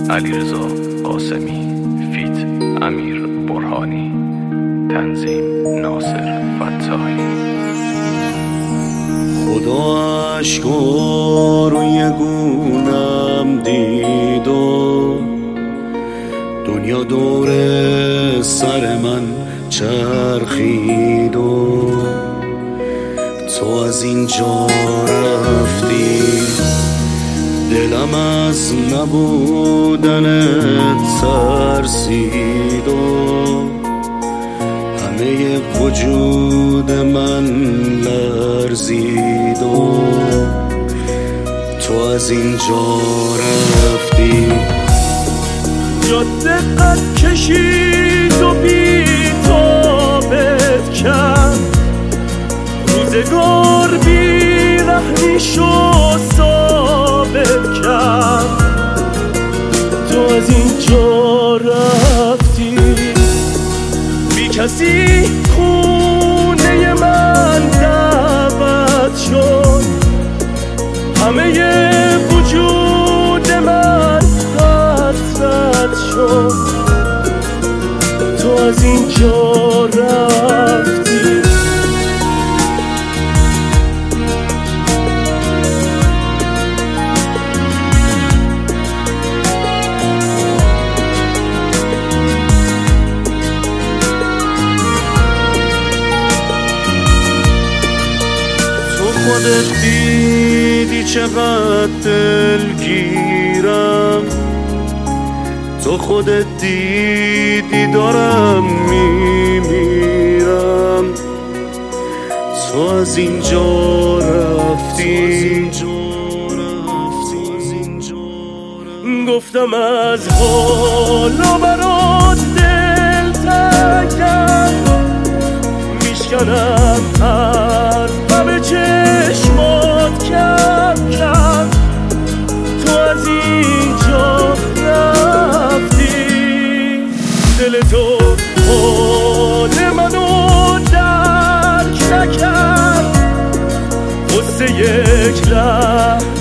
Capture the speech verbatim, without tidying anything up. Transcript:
علیرضا قاسمی، فیت امیر برهانی، تنظیم ناصر فتاحی. خدا اشکا روی گونم دید و دنیا دور سر من چرخید و تو از اینجا رفتی، دلم از نبودنت ترسید و همه وجود من لرزید و تو از اینجا رفتی. جاده قد کشید و بی تابت کرد، روزگار بی رحمیشو ثابت کرد. تو از اینجا رفتی، بی کسی خونه من دعوت شد، همه وجود من حسرت شد. تو از اینجا رفتی. خودت دیدی چقدر دلگیرم، تو خودت دیدی دارم میمیرم. تو از اینجا رفتی، گفتم از حالا برات دل تنگم، میشکنم هر به چشمات کم کم. تو از اینجا رفتی، دل تو حال منو درک نکرد، غصه یک لحظه